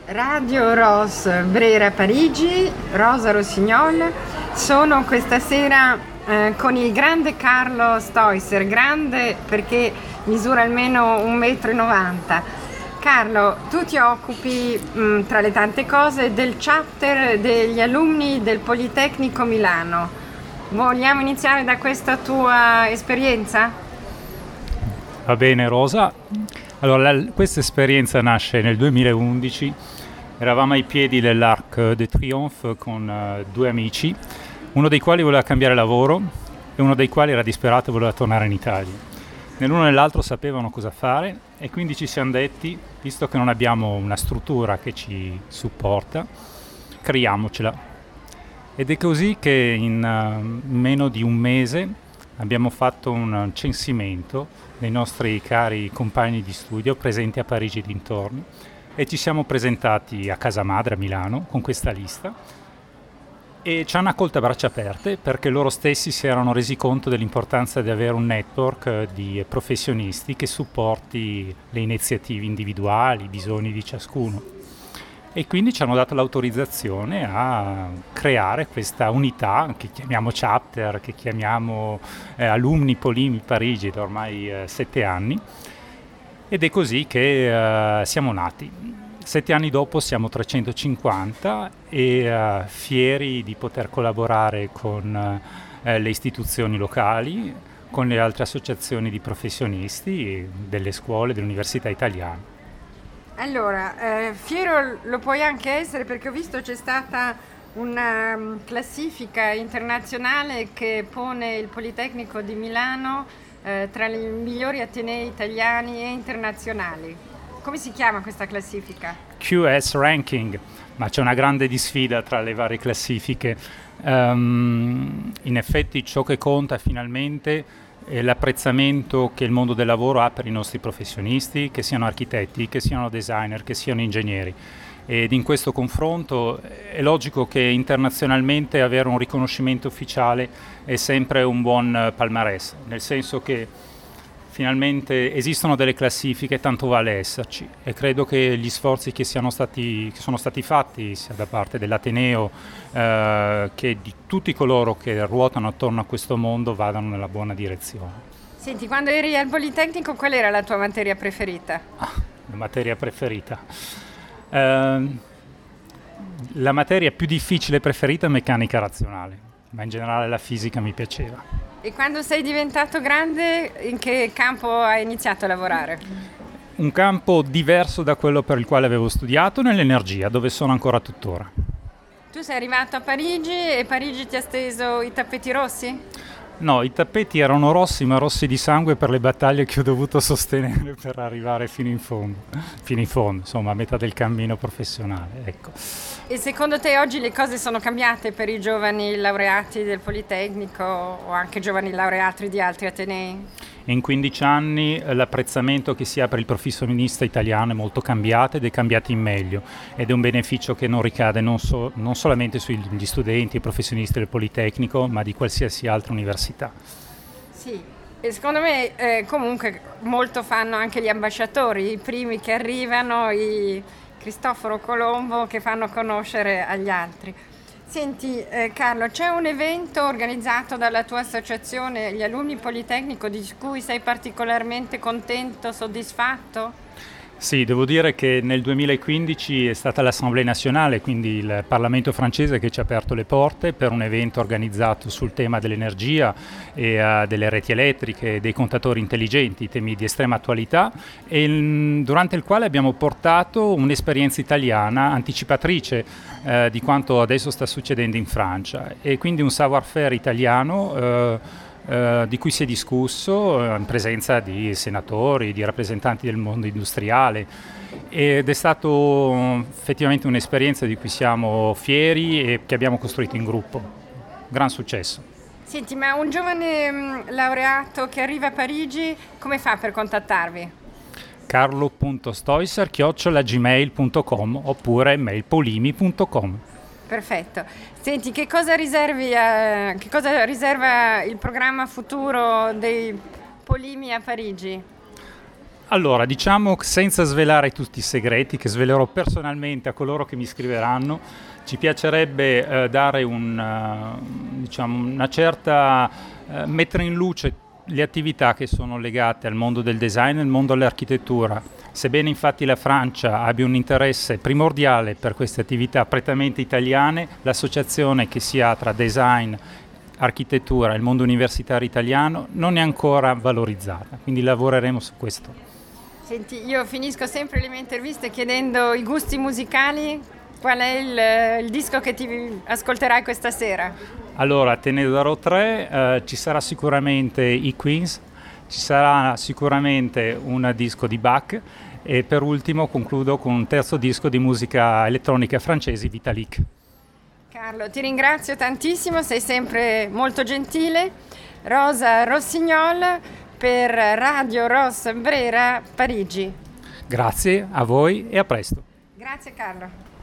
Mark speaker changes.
Speaker 1: Radio Ros Brera Parigi, Rosa Rossignol. Sono questa sera con il grande Carlo Stoisser, grande perché misura almeno 1,90 m. Carlo, tu ti occupi, tra le tante cose, del chapter degli alunni del Politecnico Milano. Vogliamo iniziare da questa tua esperienza?
Speaker 2: Va bene, Rosa. Allora, questa esperienza nasce nel 2011. Eravamo ai piedi dell'Arc de Triomphe con due amici, uno dei quali voleva cambiare lavoro e uno dei quali era disperato e voleva tornare in Italia. Né l'uno né l'altro sapevano cosa fare e quindi ci siamo detti, visto che non abbiamo una struttura che ci supporta, creiamocela. Ed è così che in meno di un mese abbiamo fatto un censimento dei nostri cari compagni di studio presenti a Parigi e dintorni e ci siamo presentati a casa madre a Milano con questa lista e ci hanno accolto a braccia aperte perché loro stessi si erano resi conto dell'importanza di avere un network di professionisti che supporti le iniziative individuali, i bisogni di ciascuno. E quindi ci hanno dato l'autorizzazione a creare questa unità che chiamiamo chapter, che chiamiamo Alumni Polimi Parigi da ormai 7 anni, ed è così che siamo nati. 7 anni dopo siamo 350 e fieri di poter collaborare con le istituzioni locali, con le altre associazioni di professionisti delle scuole, delle università italiane.
Speaker 1: Allora, fiero lo puoi anche essere perché ho visto c'è stata una classifica internazionale che pone il Politecnico di Milano tra i migliori atenei italiani e internazionali. Come si chiama questa classifica?
Speaker 2: QS Ranking, ma c'è una grande disfida tra le varie classifiche. In effetti ciò che conta finalmente è l'apprezzamento che il mondo del lavoro ha per i nostri professionisti, che siano architetti, che siano designer, che siano ingegneri. Ed in questo confronto è logico che internazionalmente avere un riconoscimento ufficiale è sempre un buon palmarès, nel senso che finalmente esistono delle classifiche, tanto vale esserci, e credo che gli sforzi che sono stati fatti sia da parte dell'Ateneo che di tutti coloro che ruotano attorno a questo mondo vadano nella buona direzione.
Speaker 1: Senti, quando eri al Politecnico qual era la tua materia preferita?
Speaker 2: La materia preferita? La materia più difficile preferita è meccanica razionale, ma in generale la fisica mi piaceva.
Speaker 1: E quando sei diventato grande, in che campo hai iniziato a lavorare?
Speaker 2: Un campo diverso da quello per il quale avevo studiato, nell'energia, dove sono ancora tuttora.
Speaker 1: Tu sei arrivato a Parigi e Parigi ti ha steso i tappeti rossi?
Speaker 2: No, i tappeti erano rossi, ma rossi di sangue per le battaglie che ho dovuto sostenere per arrivare fino in fondo, insomma, a metà del cammino professionale, ecco.
Speaker 1: E secondo te oggi le cose sono cambiate per i giovani laureati del Politecnico o anche giovani laureati di altri atenei?
Speaker 2: In 15 anni l'apprezzamento che si ha per il professionista italiano è molto cambiato ed è cambiato in meglio, ed è un beneficio che non ricade non solamente sugli studenti e professionisti del Politecnico, ma di qualsiasi altra università.
Speaker 1: Sì, e secondo me comunque molto fanno anche gli ambasciatori, i primi che arrivano, i Cristoforo Colombo, che fanno conoscere agli altri. Senti Carlo, c'è un evento organizzato dalla tua associazione, gli Alunni Politecnico, di cui sei particolarmente contento, soddisfatto?
Speaker 2: Sì, devo dire che nel 2015 è stata l'Assemblée Nationale, quindi il Parlamento francese, che ci ha aperto le porte per un evento organizzato sul tema dell'energia e delle reti elettriche, dei contatori intelligenti, temi di estrema attualità, e durante il quale abbiamo portato un'esperienza italiana anticipatrice di quanto adesso sta succedendo in Francia, e quindi un savoir-faire italiano di cui si è discusso in presenza di senatori, di rappresentanti del mondo industriale, ed è stato effettivamente un'esperienza di cui siamo fieri e che abbiamo costruito in gruppo. Gran successo.
Speaker 1: Senti, ma un giovane laureato che arriva a Parigi come fa per contattarvi?
Speaker 2: carlo.stoisser@gmail.com oppure mailpolimi.com.
Speaker 1: Perfetto. Senti, che cosa riserva il programma futuro dei Polimi a Parigi?
Speaker 2: Allora, diciamo senza svelare tutti i segreti, che svelerò personalmente a coloro che mi scriveranno, ci piacerebbe dare diciamo, una certa mettere in luce le attività che sono legate al mondo del design e al mondo dell'architettura. Sebbene infatti la Francia abbia un interesse primordiale per queste attività prettamente italiane, l'associazione che si ha tra design, architettura e il mondo universitario italiano non è ancora valorizzata, quindi lavoreremo su questo.
Speaker 1: Senti, io finisco sempre le mie interviste chiedendo i gusti musicali. Qual è il disco che ti ascolterai questa sera?
Speaker 2: Allora, te ne darò tre. Ci sarà sicuramente i Queens, ci sarà sicuramente un disco di Bach e per ultimo concludo con un terzo disco di musica elettronica francese, Vitalik.
Speaker 1: Carlo, ti ringrazio tantissimo, sei sempre molto gentile. Rosa Rossignol per Radio Ros Brera Parigi.
Speaker 2: Grazie a voi e a presto.
Speaker 1: Grazie Carlo.